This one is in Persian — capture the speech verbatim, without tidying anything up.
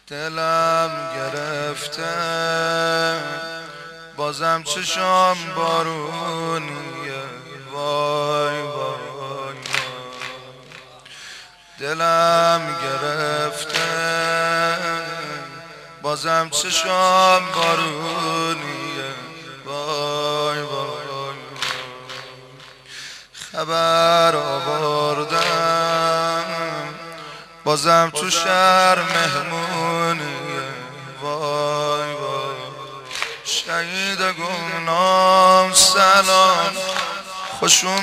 دلم گرفته بازم چشام بارونیه، وای وای وای. دلم گرفته بازم چشام بارونیه، وای وای وای. خبر آوردم بازم تو شهر مهمونیه، وای وای. شهید گمنام سلام خوش